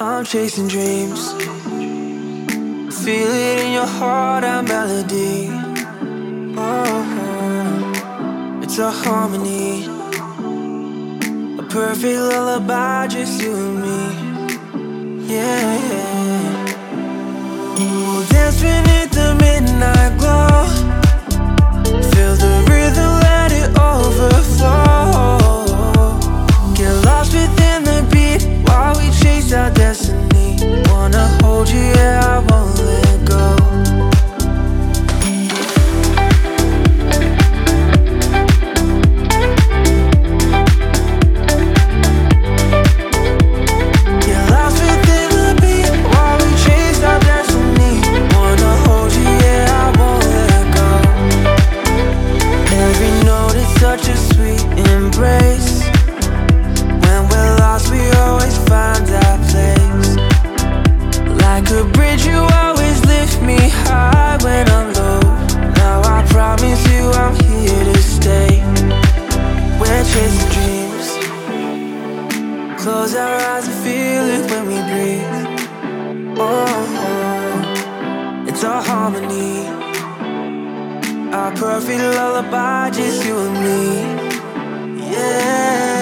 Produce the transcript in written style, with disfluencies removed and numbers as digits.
I'm chasing dreams. Feel it in your heart, a melody. Oh, it's a harmony, a perfect lullaby, just you and me. Yeah, yeah. We'll dance beneath the midnight glow. Feel the rhythm, let it overflow. Get lost within the beat while we chase our destiny. Wanna hold you, yeah, I won't let go. Get lost within the beat while we chase our destiny. Wanna hold you, yeah, I won't let go. Every note is such a sweet embrace. When we're lost, we always find our place. Like a bridge, you always lift me high when I'm low. Now I promise you I'm here to stay. We're chasing dreams. Close our eyes and feel it when we breathe. Oh, it's our harmony, our perfect lullaby, just you and me. Yeah.